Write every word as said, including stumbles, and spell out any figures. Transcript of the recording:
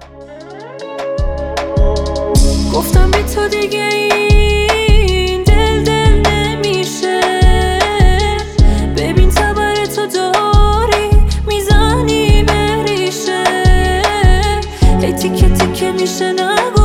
گفتم بی تو دیگه این دل دل نمیشه. ببین تبر تو داری میزنی به ریشه، هی تیکه تیکه میشه نگو